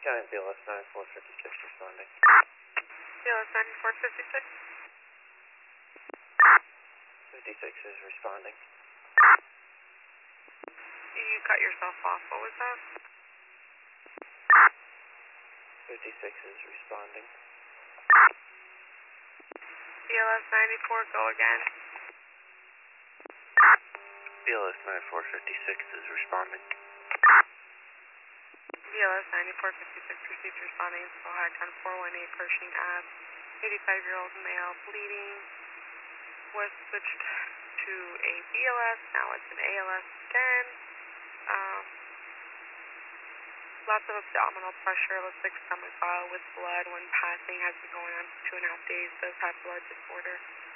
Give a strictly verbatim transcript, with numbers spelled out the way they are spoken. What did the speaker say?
County B L S nine four fifty-six responding. B L S nine four fifty-six? fifty-six is responding. You cut yourself off. What was that? fifty-six is responding. B L S ninety-four, go again. B L S nine four fifty-six is responding. B L S ninety-four fifty-six received responding to Ohio ten four one eight Pershing Ave. eighty-five-year-old male bleeding. Was switched to a B L S. Now it's an A L S again. Um, lots of abdominal pressure. Looks like stomach bile with blood when passing. Has been going on for two and a half days. Does have blood disorder.